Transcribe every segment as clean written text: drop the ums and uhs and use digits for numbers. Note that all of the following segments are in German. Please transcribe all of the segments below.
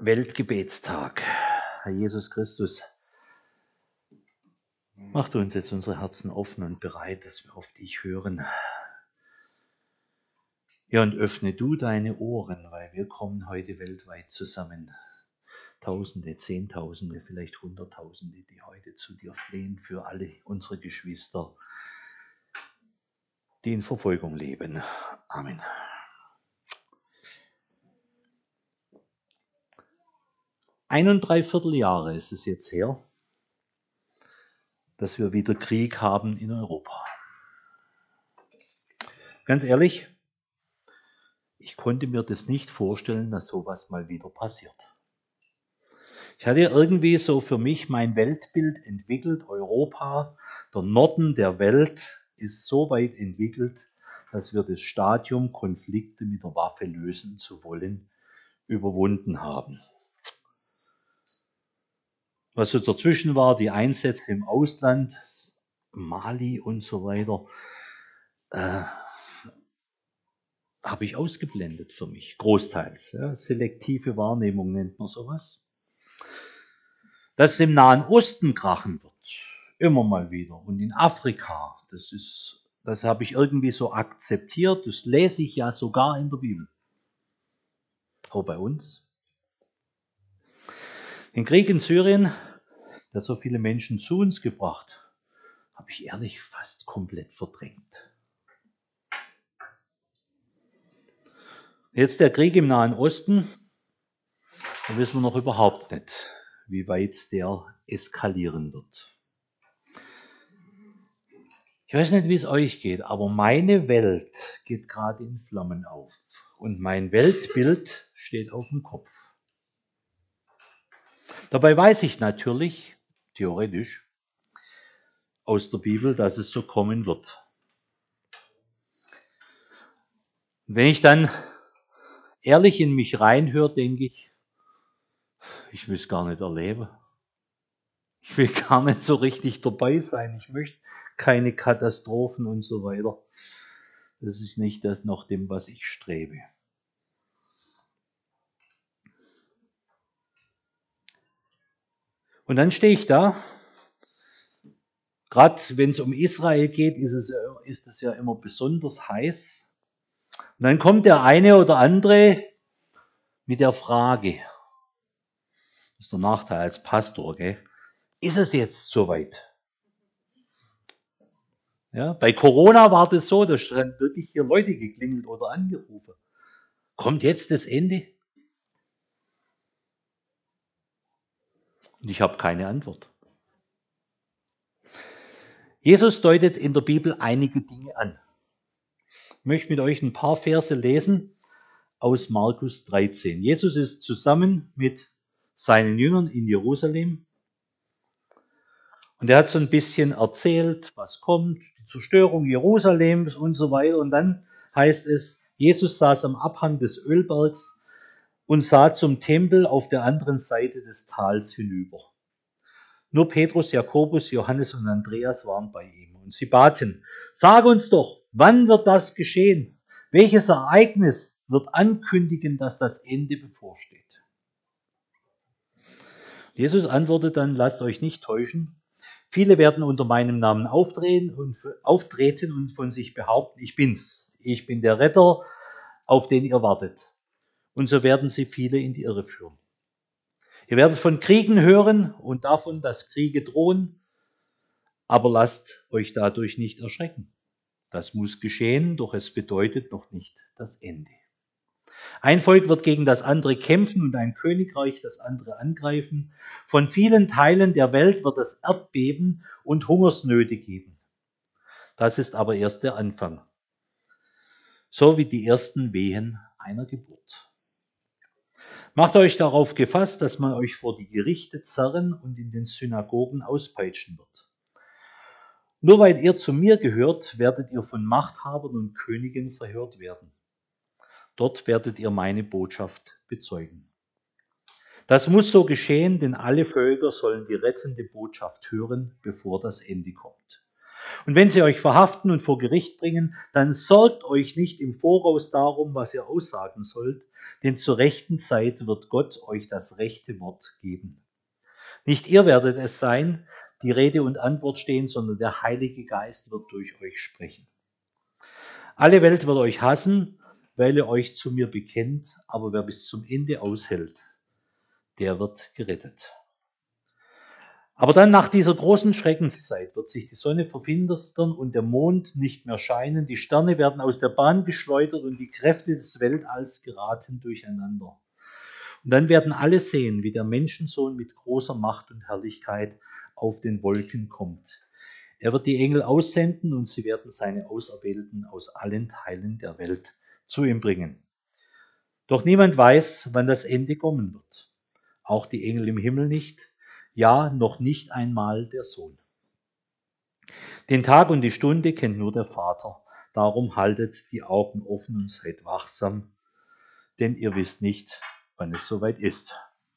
Weltgebetstag. Herr Jesus Christus, mach du uns jetzt unsere Herzen offen und bereit, dass wir auf dich hören. Ja, und öffne du deine Ohren, weil wir kommen heute weltweit zusammen. Tausende, Zehntausende, vielleicht Hunderttausende, die heute zu dir flehen für alle unsere Geschwister, die in Verfolgung leben. Amen. Eineinviertel Jahre ist es jetzt her, dass wir wieder Krieg haben in Europa. Ganz ehrlich, ich konnte mir das nicht vorstellen, dass sowas mal wieder passiert. Ich hatte irgendwie so für mich mein Weltbild entwickelt. Europa, der Norden der Welt, ist so weit entwickelt, dass wir das Stadium, Konflikte mit der Waffe lösen zu wollen, überwunden haben. Was so dazwischen war, die Einsätze im Ausland, Mali und so weiter, habe ich ausgeblendet für mich, großteils. Ja, selektive Wahrnehmung nennt man sowas. Dass es im Nahen Osten krachen wird, immer mal wieder. Und in Afrika, das habe ich irgendwie so akzeptiert, das lese ich ja sogar in der Bibel. Auch bei uns. Den Krieg in Syrien, der so viele Menschen zu uns gebracht, habe ich ehrlich fast komplett verdrängt. Jetzt der Krieg im Nahen Osten, da wissen wir noch überhaupt nicht, wie weit der eskalieren wird. Ich weiß nicht, wie es euch geht, aber meine Welt geht gerade in Flammen auf. Und mein Weltbild steht auf dem Kopf. Dabei weiß ich natürlich, theoretisch, aus der Bibel, dass es so kommen wird. Und wenn ich dann ehrlich in mich reinhöre, denke ich will es gar nicht erleben. Ich will gar nicht so richtig dabei sein. Ich möchte keine Katastrophen und so weiter. Das ist nicht das nach dem, was ich strebe. Und dann stehe ich da. Gerade wenn es um Israel geht, ist es ja immer besonders heiß. Und dann kommt der eine oder andere mit der Frage, das ist der Nachteil als Pastor, gell? Ist es jetzt soweit? Ja, bei Corona war das so, da stand wirklich hier Leute geklingelt oder angerufen. Kommt jetzt das Ende? Und ich habe keine Antwort. Jesus deutet in der Bibel einige Dinge an. Ich möchte mit euch ein paar Verse lesen aus Markus 13. Jesus ist zusammen mit seinen Jüngern in Jerusalem und er hat so ein bisschen erzählt, was kommt, die Zerstörung Jerusalems und so weiter. Und dann heißt es, Jesus saß am Abhang des Ölbergs und sah zum Tempel auf der anderen Seite des Tals hinüber. Nur Petrus, Jakobus, Johannes und Andreas waren bei ihm und sie baten, sag uns doch, wann wird das geschehen? Welches Ereignis wird ankündigen, dass das Ende bevorsteht? Jesus antwortet dann, lasst euch nicht täuschen. Viele werden unter meinem Namen auftreten und von sich behaupten, ich bin's. Ich bin der Retter, auf den ihr wartet. Und so werden sie viele in die Irre führen. Ihr werdet von Kriegen hören und davon, dass Kriege drohen, aber lasst euch dadurch nicht erschrecken. Das muss geschehen, doch es bedeutet noch nicht das Ende. Ein Volk wird gegen das andere kämpfen und ein Königreich das andere angreifen. Von vielen Teilen der Welt wird es Erdbeben und Hungersnöte geben. Das ist aber erst der Anfang. So wie die ersten Wehen einer Geburt. Macht euch darauf gefasst, dass man euch vor die Gerichte zerren und in den Synagogen auspeitschen wird. Nur weil ihr zu mir gehört, werdet ihr von Machthabern und Königen verhört werden. Dort werdet ihr meine Botschaft bezeugen. Das muss so geschehen, denn alle Völker sollen die rettende Botschaft hören, bevor das Ende kommt. Und wenn sie euch verhaften und vor Gericht bringen, dann sorgt euch nicht im Voraus darum, was ihr aussagen sollt, denn zur rechten Zeit wird Gott euch das rechte Wort geben. Nicht ihr werdet es sein, die Rede und Antwort stehen, sondern der Heilige Geist wird durch euch sprechen. Alle Welt wird euch hassen, weil ihr euch zu mir bekennt, aber wer bis zum Ende aushält, der wird gerettet. Aber dann nach dieser großen Schreckenszeit wird sich die Sonne verfinstern und der Mond nicht mehr scheinen, die Sterne werden aus der Bahn geschleudert und die Kräfte des Weltalls geraten durcheinander. Und dann werden alle sehen, wie der Menschensohn mit großer Macht und Herrlichkeit auf den Wolken kommt. Er wird die Engel aussenden und sie werden seine Auserwählten aus allen Teilen der Welt zu ihm bringen. Doch niemand weiß, wann das Ende kommen wird. Auch die Engel im Himmel nicht, ja, noch nicht einmal der Sohn. Den Tag und die Stunde kennt nur der Vater. Darum haltet die Augen offen und seid wachsam, denn ihr wisst nicht, wann es soweit ist.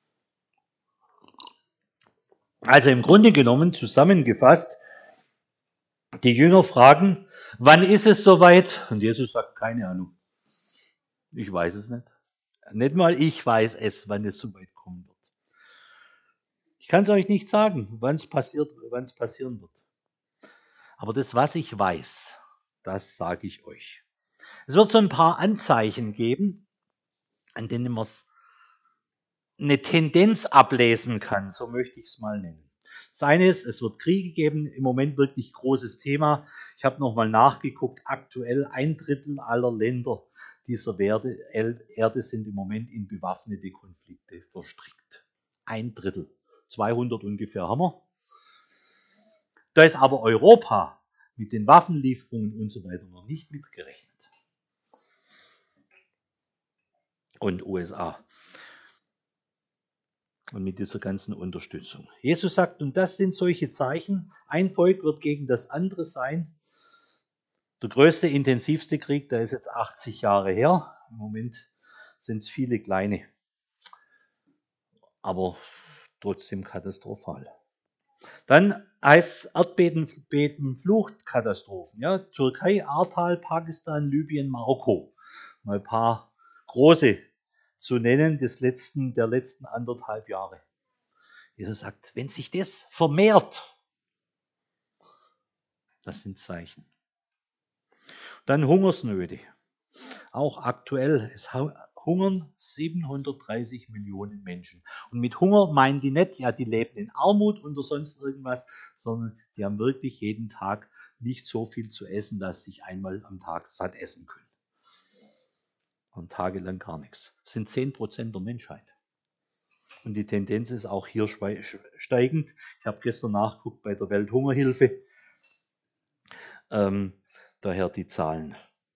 Also im Grunde genommen zusammengefasst, die Jünger fragen, wann ist es soweit? Und Jesus sagt, keine Ahnung. Ich weiß es nicht. Nicht mal ich weiß es, wann es soweit kommen wird. Ich kann es euch nicht sagen, wann es passieren wird. Aber das, was ich weiß, das sage ich euch. Es wird so ein paar Anzeichen geben, an denen man eine Tendenz ablesen kann, so möchte ich es mal nennen. Das eine ist, es wird Kriege geben, im Moment wirklich großes Thema. Ich habe nochmal nachgeguckt, aktuell 1/3 aller Länder dieser Erde sind im Moment in bewaffnete Konflikte verstrickt. 1/3. 200 ungefähr haben wir. Da ist aber Europa mit den Waffenlieferungen und so weiter noch nicht mitgerechnet. Und USA. Und mit dieser ganzen Unterstützung. Jesus sagt, und das sind solche Zeichen. Ein Volk wird gegen das andere sein. Der größte, intensivste Krieg, der ist jetzt 80 Jahre her. Im Moment sind es viele kleine, aber trotzdem katastrophal. Dann heißt es Erdbeben, Fluchtkatastrophen. Ja, Türkei, Ahrtal, Pakistan, Libyen, Marokko. Mal ein paar große zu nennen der letzten 1,5 Jahre. Jesus sagt, wenn sich das vermehrt, das sind Zeichen. Dann Hungersnöte. Auch aktuell, es hungern 730 Millionen Menschen. Und mit Hunger meinen die nicht, ja, die leben in Armut oder sonst irgendwas, sondern die haben wirklich jeden Tag nicht so viel zu essen, dass sie sich einmal am Tag satt essen können. Und tagelang gar nichts. Das sind 10% der Menschheit. Und die Tendenz ist auch hier steigend. Ich habe gestern nachgeguckt bei der Welthungerhilfe. Daher die Zahlen.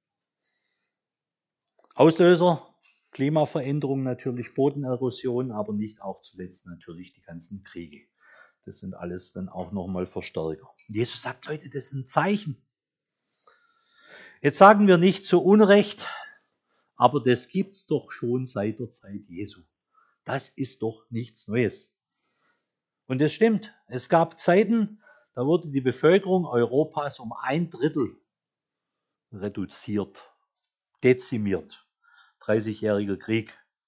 Auslöser, Klimaveränderung natürlich, Bodenerosion, aber nicht auch zuletzt natürlich die ganzen Kriege. Das sind alles dann auch nochmal Verstärker. Und Jesus sagt, Leute, das sind Zeichen. Jetzt sagen wir nicht zu Unrecht, aber das gibt's doch schon seit der Zeit Jesu. Das ist doch nichts Neues. Und es stimmt, es gab Zeiten, da wurde die Bevölkerung Europas um 1/3 reduziert, dezimiert. 30-jähriger Krieg.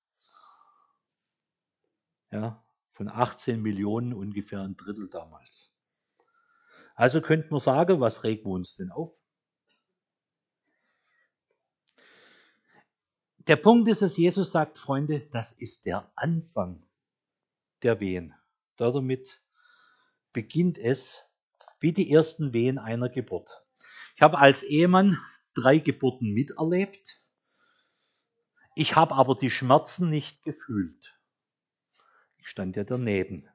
Ja, von 18 Millionen ungefähr 1/3 damals. Also könnte man sagen, was regen wir uns denn auf? Der Punkt ist, dass Jesus sagt, Freunde, das ist der Anfang der Wehen. Damit beginnt es wie die ersten Wehen einer Geburt. Ich habe als Ehemann 3 Geburten miterlebt. Ich habe aber die Schmerzen nicht gefühlt. Ich stand ja daneben.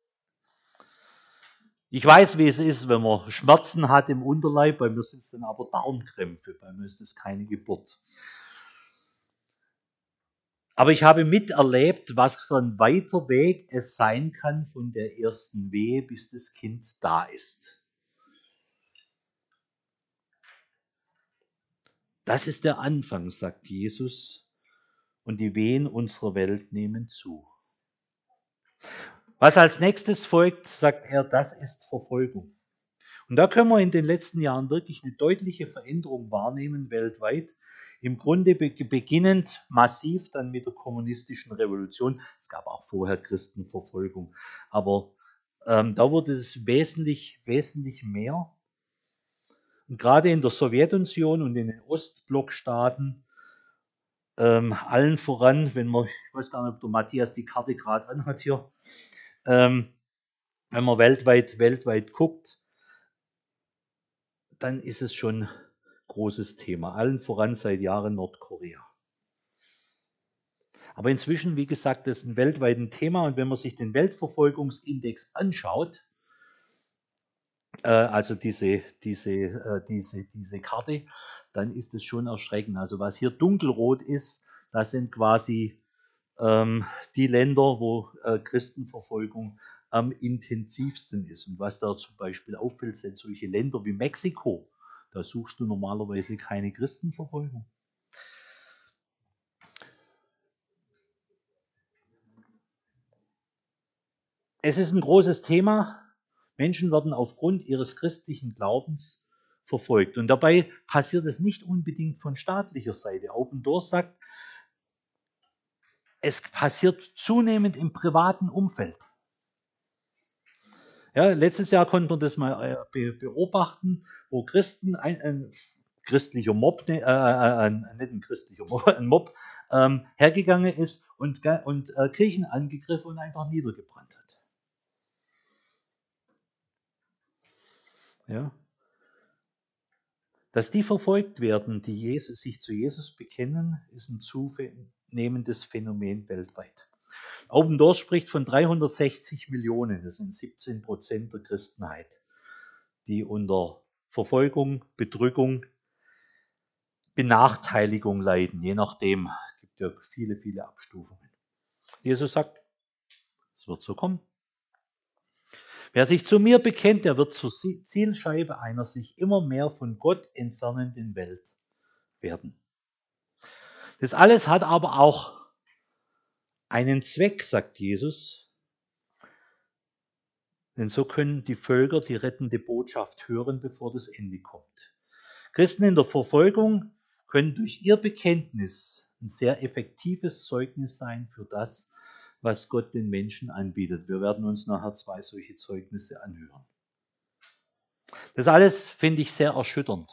Ich weiß, wie es ist, wenn man Schmerzen hat im Unterleib. Bei mir sind es dann aber Darmkrämpfe. Bei mir ist es keine Geburt. Aber ich habe miterlebt, was für ein weiter Weg es sein kann von der ersten Wehe, bis das Kind da ist. Das ist der Anfang, sagt Jesus. Und die Wehen unserer Welt nehmen zu. Was als nächstes folgt, sagt er, das ist Verfolgung. Und da können wir in den letzten Jahren wirklich eine deutliche Veränderung wahrnehmen weltweit. Im Grunde beginnend massiv dann mit der kommunistischen Revolution. Es gab auch vorher Christenverfolgung, aber da wurde es wesentlich mehr. Und gerade in der Sowjetunion und in den Ostblockstaaten, allen voran, wenn man, ich weiß gar nicht, ob der Matthias die Karte gerade anhat hier, wenn man weltweit guckt, dann ist es schon ein großes Thema. Allen voran seit Jahren Nordkorea. Aber inzwischen, wie gesagt, das ist ein weltweites Thema. Und wenn man sich den Weltverfolgungsindex anschaut, also diese Karte, dann ist es schon erschreckend. Also was hier dunkelrot ist, das sind quasi die Länder, wo Christenverfolgung am intensivsten ist. Und was da zum Beispiel auffällt, sind solche Länder wie Mexiko. Da suchst du normalerweise keine Christenverfolgung. Es ist ein großes Thema. Menschen werden aufgrund ihres christlichen Glaubens verfolgt. Und dabei passiert es nicht unbedingt von staatlicher Seite. Open Doors sagt, es passiert zunehmend im privaten Umfeld. Ja, letztes Jahr konnten wir das mal beobachten, wo Christen, ein christlicher Mob, nicht ein christlicher Mob, ein Mob hergegangen ist und Kirchen angegriffen und einfach niedergebrannt hat. Ja. Dass die verfolgt werden, die sich zu Jesus bekennen, ist ein zunehmendes Phänomen weltweit. Open Doors spricht von 360 Millionen, das sind 17% der Christenheit, die unter Verfolgung, Bedrückung, Benachteiligung leiden, je nachdem. Es gibt ja viele Abstufungen. Jesus sagt, es wird so kommen. Wer sich zu mir bekennt, der wird zur Zielscheibe einer sich immer mehr von Gott entfernenden Welt werden. Das alles hat aber auch einen Zweck, sagt Jesus. Denn so können die Völker die rettende Botschaft hören, bevor das Ende kommt. Christen in der Verfolgung können durch ihr Bekenntnis ein sehr effektives Zeugnis sein für das, was Gott den Menschen anbietet. Wir werden uns nachher 2 solche Zeugnisse anhören. Das alles finde ich sehr erschütternd.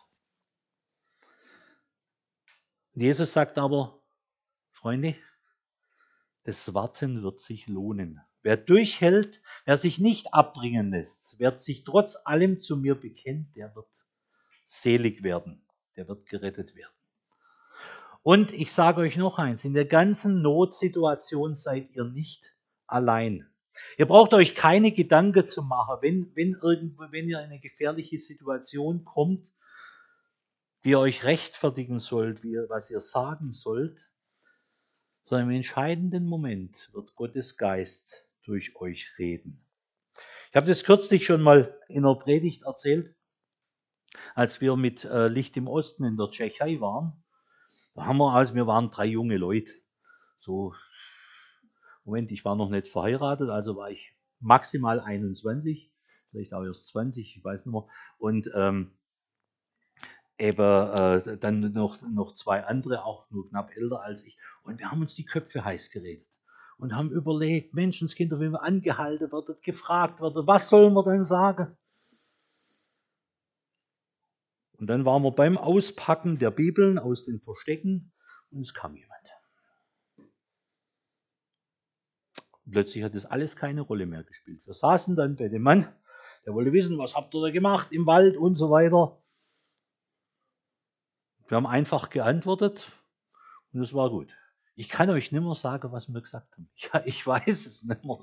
Jesus sagt aber, Freunde, das Warten wird sich lohnen. Wer durchhält, wer sich nicht abbringen lässt, wer sich trotz allem zu mir bekennt, der wird selig werden, der wird gerettet werden. Und ich sage euch noch eins, in der ganzen Notsituation seid ihr nicht allein. Ihr braucht euch keine Gedanken zu machen, wenn ihr in eine gefährliche Situation kommt, wie ihr euch rechtfertigen sollt, was ihr sagen sollt, sondern im entscheidenden Moment wird Gottes Geist durch euch reden. Ich habe das kürzlich schon mal in einer Predigt erzählt, als wir mit Licht im Osten in der Tschechei waren. Da wir waren 3 junge Leute. So, Moment, ich war noch nicht verheiratet, also war ich maximal 21, vielleicht auch erst 20, ich weiß nicht mehr. Und dann noch 2 andere, auch nur knapp älter als ich. Und wir haben uns die Köpfe heiß geredet und haben überlegt, Menschenskinder, wenn wir angehalten werden, gefragt werden, was sollen wir denn sagen? Und dann waren wir beim Auspacken der Bibeln aus den Verstecken und es kam jemand. Und plötzlich hat das alles keine Rolle mehr gespielt. Wir saßen dann bei dem Mann, der wollte wissen, was habt ihr da gemacht im Wald und so weiter. Wir haben einfach geantwortet und es war gut. Ich kann euch nicht mehr sagen, was wir gesagt haben. Ich weiß es nicht mehr.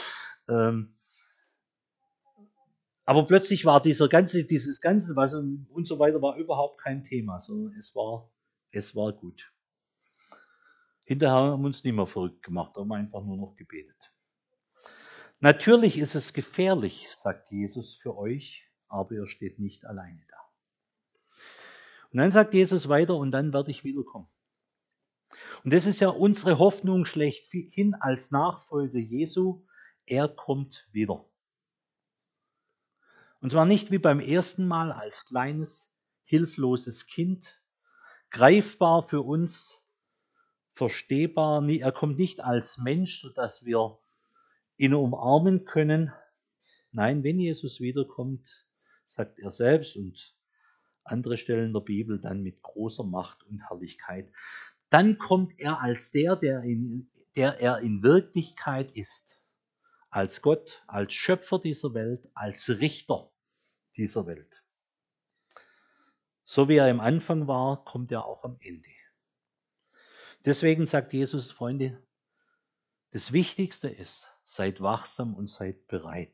Aber plötzlich war dieses ganze was und so weiter war überhaupt kein Thema, sondern es war gut. Hinterher haben wir uns nicht mehr verrückt gemacht, haben einfach nur noch gebetet. Natürlich ist es gefährlich, sagt Jesus für euch, aber ihr steht nicht alleine da. Und dann sagt Jesus weiter, und dann werde ich wiederkommen. Und das ist ja unsere Hoffnung schlechthin als Nachfolger Jesu. Er kommt wieder. Und zwar nicht wie beim ersten Mal als kleines, hilfloses Kind, greifbar für uns, verstehbar. Er kommt nicht als Mensch, sodass wir ihn umarmen können. Nein, wenn Jesus wiederkommt, sagt er selbst und andere Stellen der Bibel, dann mit großer Macht und Herrlichkeit. Dann kommt er als der er in Wirklichkeit ist. Als Gott, als Schöpfer dieser Welt, als Richter dieser Welt. So wie er im Anfang war, kommt er auch am Ende. Deswegen sagt Jesus, Freunde, das Wichtigste ist, seid wachsam und seid bereit.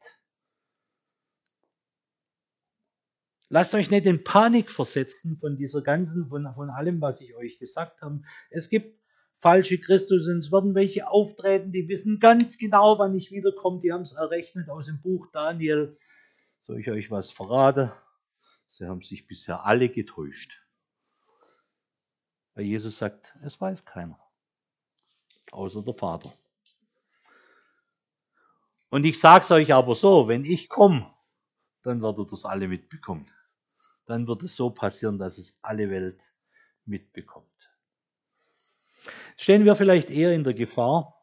Lasst euch nicht in Panik versetzen von von allem, was ich euch gesagt habe. Es gibt falsche Christus und es werden welche auftreten, die wissen ganz genau, wann ich wiederkomme. Die haben es errechnet aus dem Buch Daniel. Soll ich euch was verraten? Sie haben sich bisher alle getäuscht. Weil Jesus sagt, es weiß keiner, außer der Vater. Und ich sage es euch aber so, wenn ich komme, dann werdet ihr das alle mitbekommen. Dann wird es so passieren, dass es alle Welt mitbekommt. Stehen wir vielleicht eher in der Gefahr,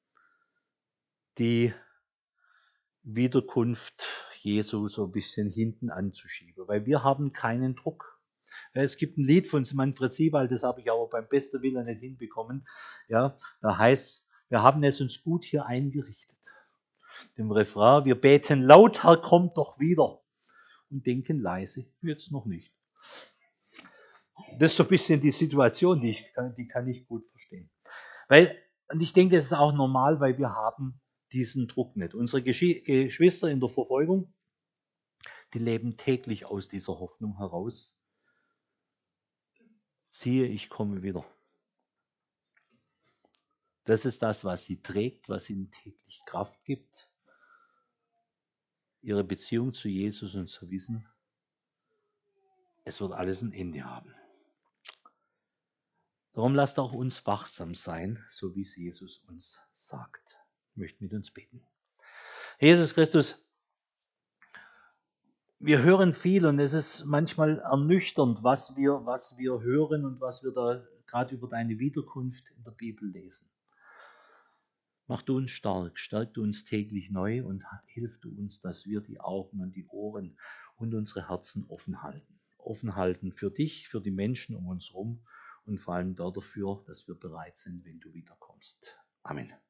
die Wiederkunft Jesu so ein bisschen hinten anzuschieben, weil wir haben keinen Druck. Ja, es gibt ein Lied von Manfred Siebald, das habe ich aber beim besten Willen nicht hinbekommen. Ja, da heißt, wir haben es uns gut hier eingerichtet. Dem Refrain, wir beten laut, Herr, kommt doch wieder. Und denken leise, jetzt noch nicht. Das ist so ein bisschen die Situation, die kann ich gut verstehen. Und ich denke, das ist auch normal, weil wir haben diesen Druck nicht. Unsere Geschwister in der Verfolgung, die leben täglich aus dieser Hoffnung heraus. Siehe, ich komme wieder. Das ist das, was sie trägt, was ihnen täglich Kraft gibt. Ihre Beziehung zu Jesus und zu wissen, es wird alles ein Ende haben. Darum lasst auch uns wachsam sein, so wie es Jesus uns sagt. Ich möchte mit uns beten. Jesus Christus, wir hören viel und es ist manchmal ernüchternd, was wir hören und was wir da gerade über deine Wiederkunft in der Bibel lesen. Mach du uns stark, stärk du uns täglich neu und hilf du uns, dass wir die Augen und die Ohren und unsere Herzen offen halten. Offen halten für dich, für die Menschen um uns herum und vor allem dafür, dass wir bereit sind, wenn du wiederkommst. Amen.